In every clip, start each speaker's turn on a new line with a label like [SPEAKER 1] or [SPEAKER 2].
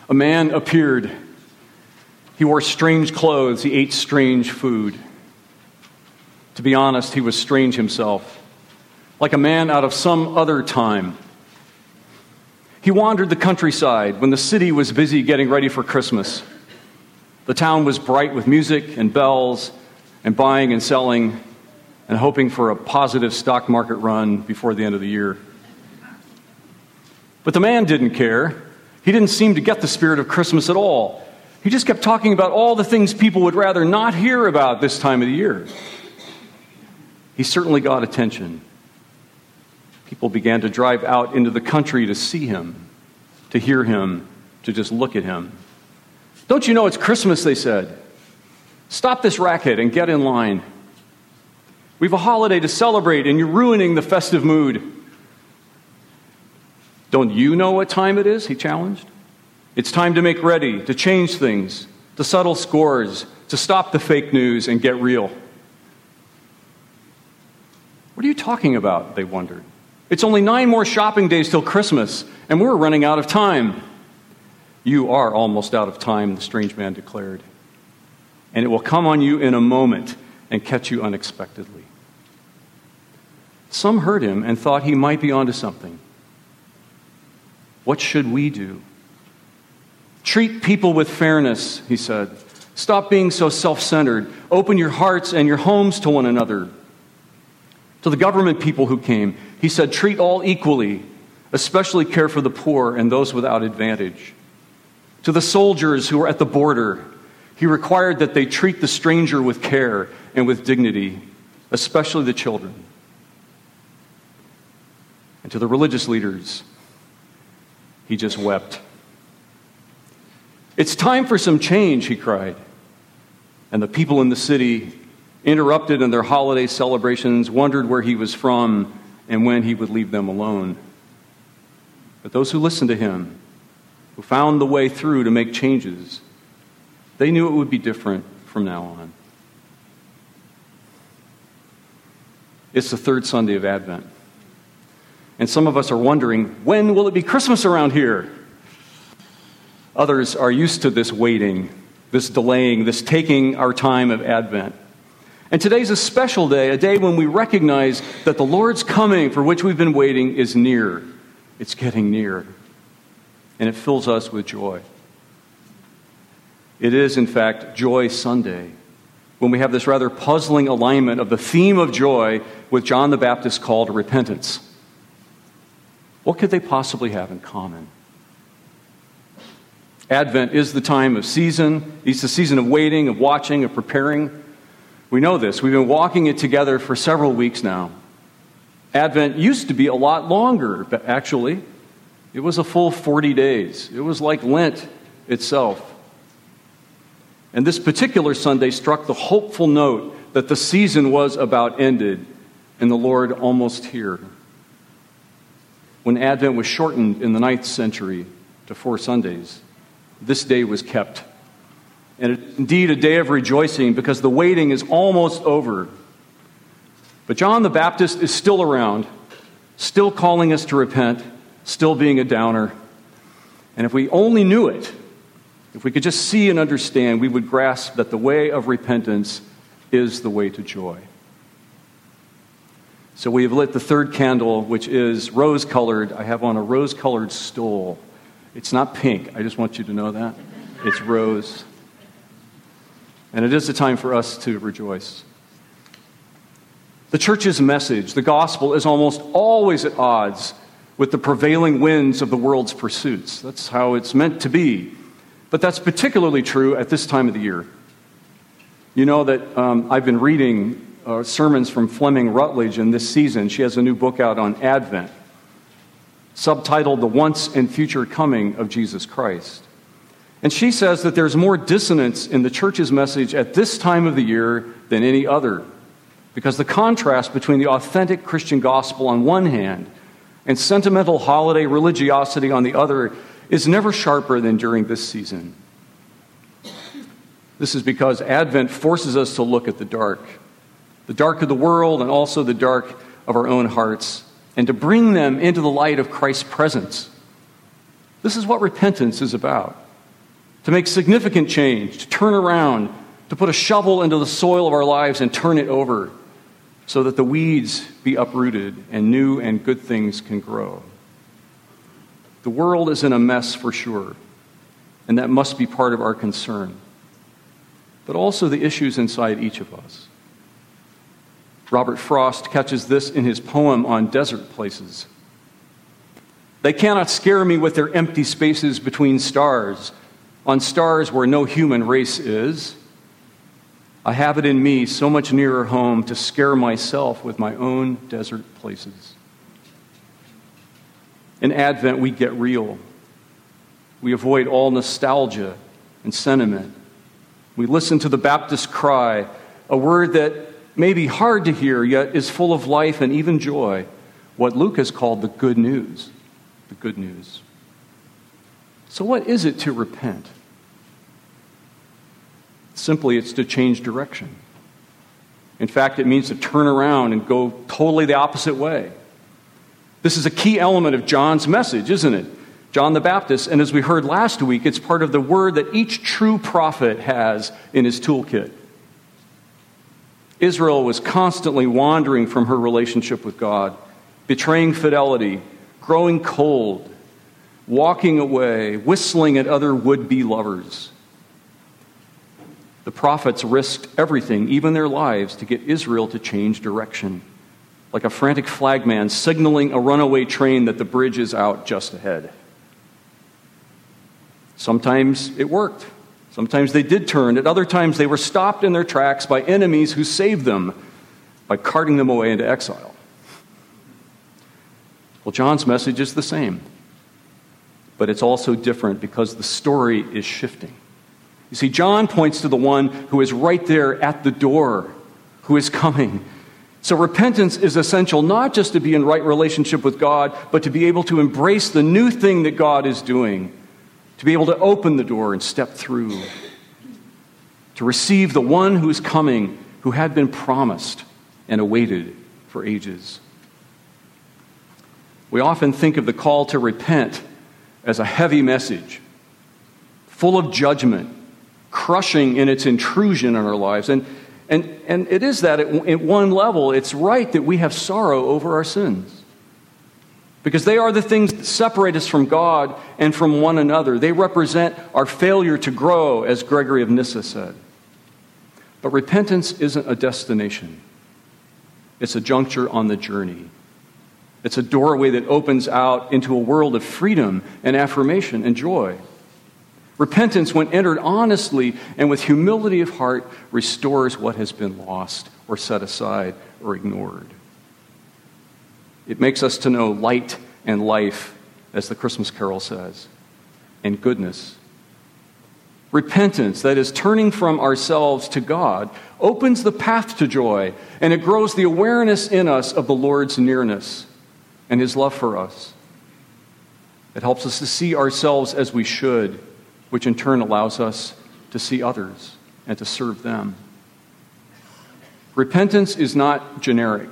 [SPEAKER 1] A man appeared. He wore strange clothes. He ate strange food. To be honest, he was strange himself, like a man out of some other time. He wandered the countryside when the city was busy getting ready for Christmas. The town was bright with music and bells and buying and selling and hoping for a positive stock market run before the end of the year. But the man didn't care. He didn't seem to get the spirit of Christmas at all. He just kept talking about all the things people would rather not hear about this time of the year. He certainly got attention. People began to drive out into the country to see him, to hear him, to just look at him. "Don't you know it's Christmas?" they said. "Stop this racket and get in line. We have a holiday to celebrate and you're ruining the festive mood." "Don't you know what time it is?" he challenged. "It's time to make ready, to change things, to settle scores, to stop the fake news and get real." "What are you talking about?" they wondered. "It's only 9 more shopping days till Christmas, and we're running out of time." "You are almost out of time," the strange man declared. "And it will come on you in a moment and catch you unexpectedly." Some heard him and thought he might be onto something. "What should we do?" "Treat people with fairness," he said. "Stop being so self-centered. Open your hearts and your homes to one another." To the government people who came, he said, "Treat all equally, especially care for the poor and those without advantage." To the soldiers who were at the border, he required that they treat the stranger with care and with dignity, especially the children. And to the religious leaders, he just wept. "It's time for some change," he cried. And the people in the city, interrupted in their holiday celebrations, wondered where he was from and when he would leave them alone. But those who listened to him, who found the way through to make changes, they knew it would be different from now on. It's the third Sunday of Advent. And some of us are wondering, when will it be Christmas around here? Others are used to this waiting, this delaying, this taking our time of Advent. And today's a special day, a day when we recognize that the Lord's coming for which we've been waiting is near. It's getting near. And it fills us with joy. It is, in fact, Joy Sunday, when we have this rather puzzling alignment of the theme of joy with John the Baptist's call to repentance. What could they possibly have in common? Advent is the time of season. It's the season of waiting, of watching, of preparing. We know this. We've been walking it together for several weeks now. Advent used to be a lot longer, but actually, it was a full 40 days. It was like Lent itself. And this particular Sunday struck the hopeful note that the season was about ended and the Lord almost here. When Advent was shortened in the 9th century to 4 Sundays, this day was kept. And it's indeed a day of rejoicing because the waiting is almost over. But John the Baptist is still around, still calling us to repent, still being a downer. And if we only knew it, if we could just see and understand, we would grasp that the way of repentance is the way to joy. So we have lit the third candle, which is rose-colored. I have on a rose-colored stole. It's not pink. I just want you to know that. It's rose. And it is a time for us to rejoice. The church's message, the gospel, is almost always at odds with the prevailing winds of the world's pursuits. That's how it's meant to be. But that's particularly true at this time of the year. You know that I've been reading sermons from Fleming Rutledge in this season. She has a new book out on Advent, subtitled The Once and Future Coming of Jesus Christ. And she says that there's more dissonance in the church's message at this time of the year than any other, because the contrast between the authentic Christian gospel on one hand and sentimental holiday religiosity on the other is never sharper than during this season. This is because Advent forces us to look at the dark of the world and also the dark of our own hearts, and to bring them into the light of Christ's presence. This is what repentance is about. to make significant change, to turn around, to put a shovel into the soil of our lives and turn it over so that the weeds be uprooted and new and good things can grow. The world is in a mess for sure, and that must be part of our concern, but also the issues inside each of us. Robert Frost catches this in his poem on desert places. They cannot scare me with their empty spaces between stars, on stars where no human race is. I have it in me so much nearer home to scare myself with my own desert places. In Advent, we get real. We avoid all nostalgia and sentiment. We listen to the Baptist cry, a word that may be hard to hear, yet is full of life and even joy, what Luke has called the good news. The good news. So what is it to repent? Simply, it's to change direction. In fact, it means to turn around and go totally the opposite way. This is a key element of John's message, isn't it? John the Baptist, and as we heard last week, it's part of the word that each true prophet has in his toolkit. Israel was constantly wandering from her relationship with God, betraying fidelity, growing cold, walking away, whistling at other would-be lovers. The prophets risked everything, even their lives, to get Israel to change direction, like a frantic flagman signaling a runaway train that the bridge is out just ahead. Sometimes it worked. Sometimes they did turn. At other times they were stopped in their tracks by enemies who saved them by carting them away into exile. Well, John's message is the same, but it's also different because the story is shifting. You see, John points to the one who is right there at the door, who is coming. So repentance is essential not just to be in right relationship with God, but to be able to embrace the new thing that God is doing, to be able to open the door and step through, to receive the one who is coming, who had been promised and awaited for ages. We often think of the call to repent as a heavy message, full of judgment, crushing in its intrusion in our lives. And it is that at one level, it's right that we have sorrow over our sins. Because they are the things that separate us from God and from one another. They represent our failure to grow, as Gregory of Nyssa said. But repentance isn't a destination. It's a juncture on the journey. It's a doorway that opens out into a world of freedom and affirmation and joy. Repentance, when entered honestly and with humility of heart, restores what has been lost or set aside or ignored. It makes us to know light and life, as the Christmas carol says, and goodness. Repentance, that is, turning from ourselves to God, opens the path to joy, and it grows the awareness in us of the Lord's nearness and His love for us. It helps us to see ourselves as we should, which in turn allows us to see others and to serve them. Repentance is not generic.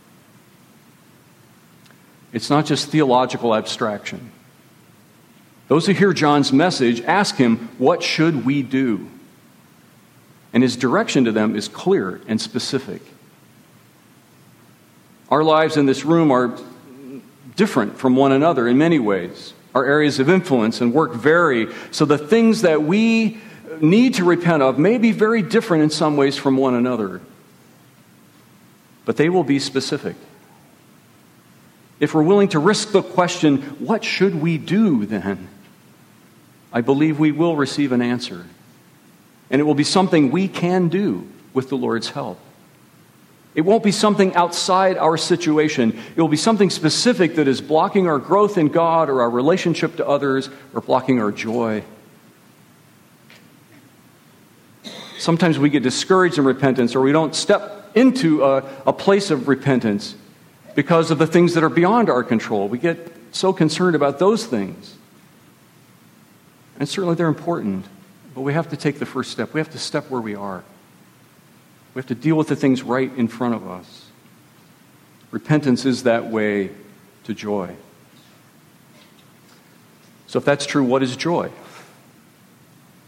[SPEAKER 1] It's not just theological abstraction. Those who hear John's message ask him, what should we do? And his direction to them is clear and specific. Our lives in this room are different from one another in many ways. Our areas of influence and work vary, so the things that we need to repent of may be very different in some ways from one another. But they will be specific. If we're willing to risk the question, what should we do then? I believe we will receive an answer. And it will be something we can do with the Lord's help. It won't be something outside our situation. It will be something specific that is blocking our growth in God or our relationship to others or blocking our joy. Sometimes we get discouraged in repentance, or we don't step into a place of repentance because of the things that are beyond our control. We get so concerned about those things. And certainly they're important, but we have to take the first step. We have to step where we are. We have to deal with the things right in front of us. Repentance is that way to joy. So if that's true, what is joy?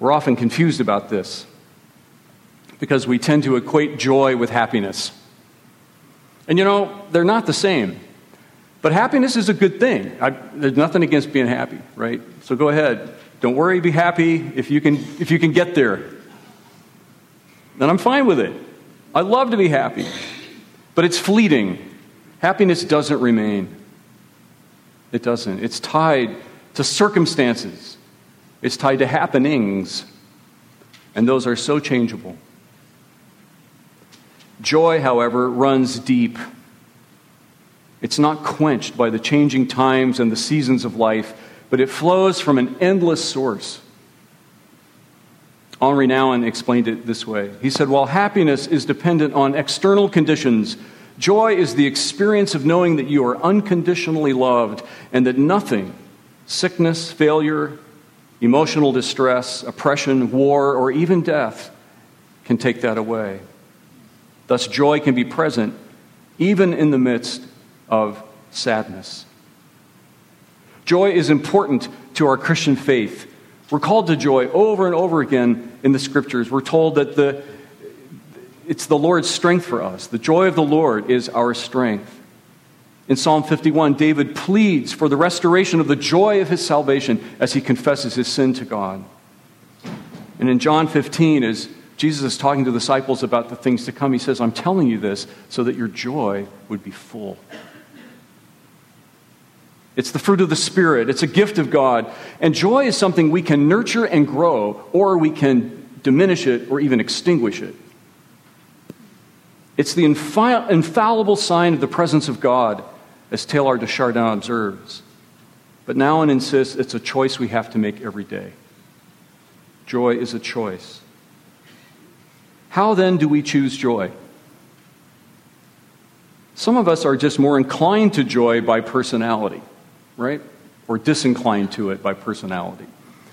[SPEAKER 1] We're often confused about this because we tend to equate joy with happiness. And they're not the same. But happiness is a good thing. There's nothing against being happy, right? So go ahead. Don't worry, be happy if you can get there. Then I'm fine with it. I love to be happy. But it's fleeting. Happiness doesn't remain. It doesn't. It's tied to circumstances. It's tied to happenings. And those are so changeable. Joy, however, runs deep. It's not quenched by the changing times and the seasons of life, but it flows from an endless source. Henri Nouwen explained it this way. He said, while happiness is dependent on external conditions, joy is the experience of knowing that you are unconditionally loved and that nothing, sickness, failure, emotional distress, oppression, war, or even death, can take that away. Thus, joy can be present even in the midst of sadness. Joy is important to our Christian faith. We're called to joy over and over again in the Scriptures. We're told that it's the Lord's strength for us. The joy of the Lord is our strength. In Psalm 51, David pleads for the restoration of the joy of his salvation as he confesses his sin to God. And in John 15, as Jesus is talking to the disciples about the things to come, he says, I'm telling you this so that your joy would be full. It's the fruit of the Spirit. It's a gift of God. And joy is something we can nurture and grow, or we can diminish it or even extinguish it. It's the infallible sign of the presence of God, as Teilhard de Chardin observes. But Nouwen insists it's a choice we have to make every day. Joy is a choice. How then do we choose joy? Some of us are just more inclined to joy by personality, right? Or disinclined to it by personality.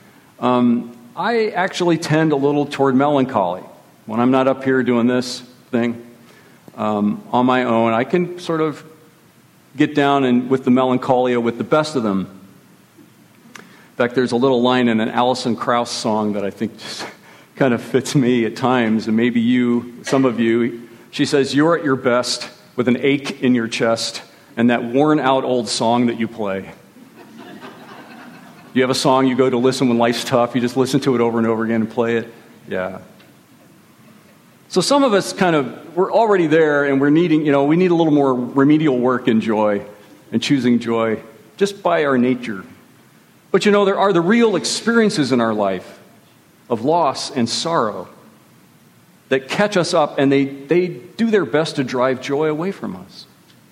[SPEAKER 1] I actually tend a little toward melancholy. When I'm not up here doing this thing on my own, I can sort of get down and with the melancholia with the best of them. In fact, there's a little line in an Alison Krauss song that I think just kind of fits me at times, and maybe you, some of you. She says, you're at your best with an ache in your chest and that worn-out old song that you play. You have a song you go to listen when life's tough, you just listen to it over and over again and play it? Yeah. So some of us we're already there and we need a little more remedial work in joy and choosing joy just by our nature. But there are the real experiences in our life of loss and sorrow that catch us up, and they do their best to drive joy away from us.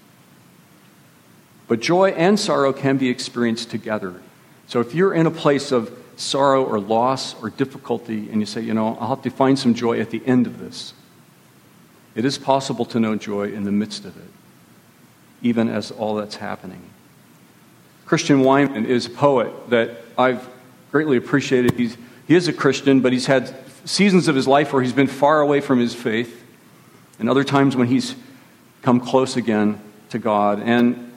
[SPEAKER 1] But joy and sorrow can be experienced together. So if you're in a place of sorrow or loss or difficulty, and you say, I'll have to find some joy at the end of this, it is possible to know joy in the midst of it, even as all that's happening. Christian Wiman is a poet that I've greatly appreciated. He is a Christian, but he's had seasons of his life where he's been far away from his faith, and other times when he's come close again to God. And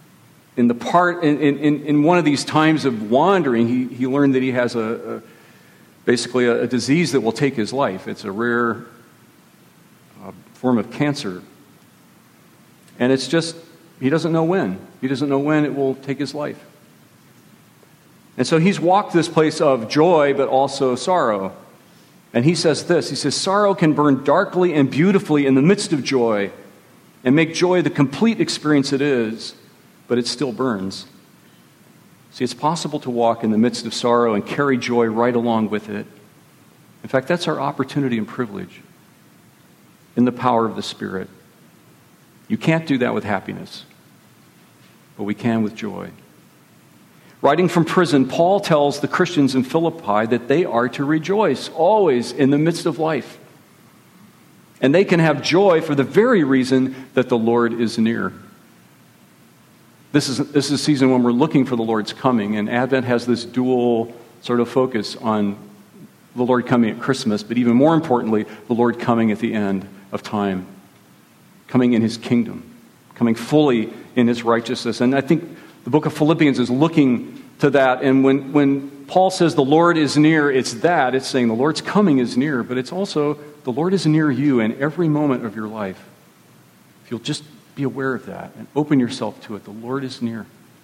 [SPEAKER 1] in one of these times of wandering, he learned that he has basically a disease that will take his life. It's a rare form of cancer. And it's just, he doesn't know when. He doesn't know when it will take his life. And so he's walked this place of joy, but also sorrow. And he says this, he says, sorrow can burn darkly and beautifully in the midst of joy and make joy the complete experience it is, but it still burns. See, it's possible to walk in the midst of sorrow and carry joy right along with it. In fact, that's our opportunity and privilege in the power of the Spirit. You can't do that with happiness, but we can with joy. Writing from prison, Paul tells the Christians in Philippi that they are to rejoice always in the midst of life. And they can have joy for the very reason that the Lord is near. This is a season when we're looking for the Lord's coming, and Advent has this dual sort of focus on the Lord coming at Christmas, but even more importantly, the Lord coming at the end of time, coming in his kingdom, coming fully in his righteousness. And I think the book of Philippians is looking to that, and when Paul says the Lord is near, it's saying the Lord's coming is near, but it's also the Lord is near you in every moment of your life. If you'll just be aware of that and open yourself to it, the Lord is near.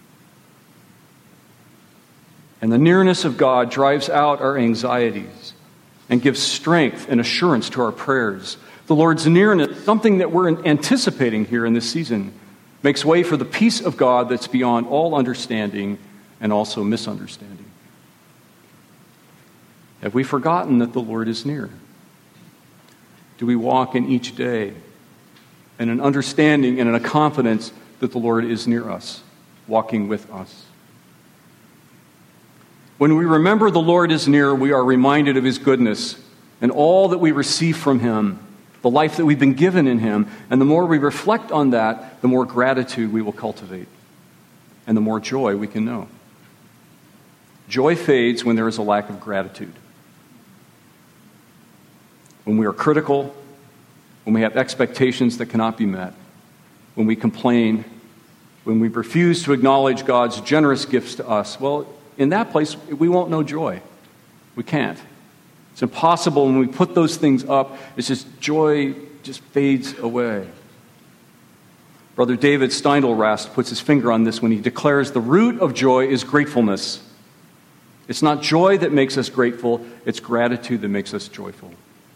[SPEAKER 1] And the nearness of God drives out our anxieties and gives strength and assurance to our prayers. The Lord's nearness, something that we're anticipating here in this season, makes way for the peace of God that's beyond all understanding and also misunderstanding. Have we forgotten that the Lord is near? Do we walk in each day in an understanding and in a confidence that the Lord is near us, walking with us? When we remember the Lord is near, we are reminded of His goodness and all that we receive from Him, the life that we've been given in Him. And the more we reflect on that, the more gratitude we will cultivate and the more joy we can know. Joy fades when there is a lack of gratitude. When we are critical, when we have expectations that cannot be met, when we complain, when we refuse to acknowledge God's generous gifts to us, well, in that place, we won't know joy. We can't. It's impossible when we put those things up. It's just joy just fades away. Brother David Steindl-Rast puts his finger on this when he declares the root of joy is gratefulness. It's not joy that makes us grateful, it's gratitude that makes us joyful.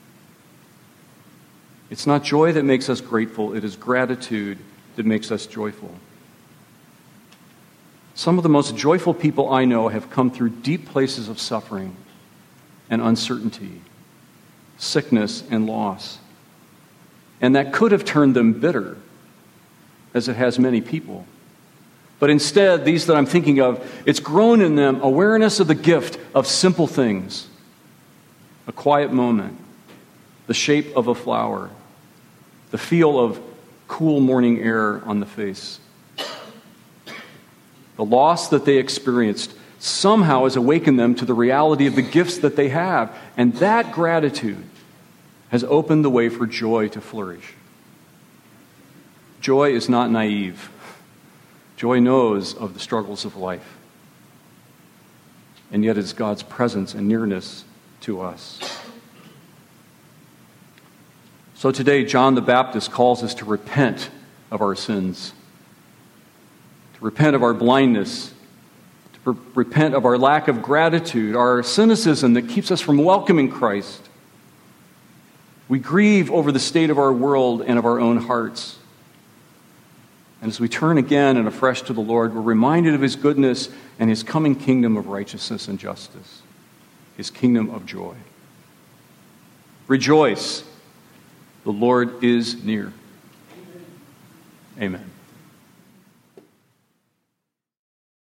[SPEAKER 1] It's not joy that makes us grateful, it is gratitude that makes us joyful. Some of the most joyful people I know have come through deep places of suffering and uncertainty, sickness and loss. And that could have turned them bitter, as it has many people. But instead, these that I'm thinking of, it's grown in them awareness of the gift of simple things. A quiet moment, the shape of a flower, the feel of cool morning air on the face. The loss that they experienced somehow has awakened them to the reality of the gifts that they have. And that gratitude has opened the way for joy to flourish. Joy is not naive. Joy knows of the struggles of life. And yet it's God's presence and nearness to us. So today, John the Baptist calls us to repent of our sins, to repent of our blindness, to repent of our lack of gratitude, our cynicism that keeps us from welcoming Christ. We grieve over the state of our world and of our own hearts. And as we turn again and afresh to the Lord, we're reminded of His goodness and His coming kingdom of righteousness and justice, His kingdom of joy. Rejoice, the Lord is near. Amen.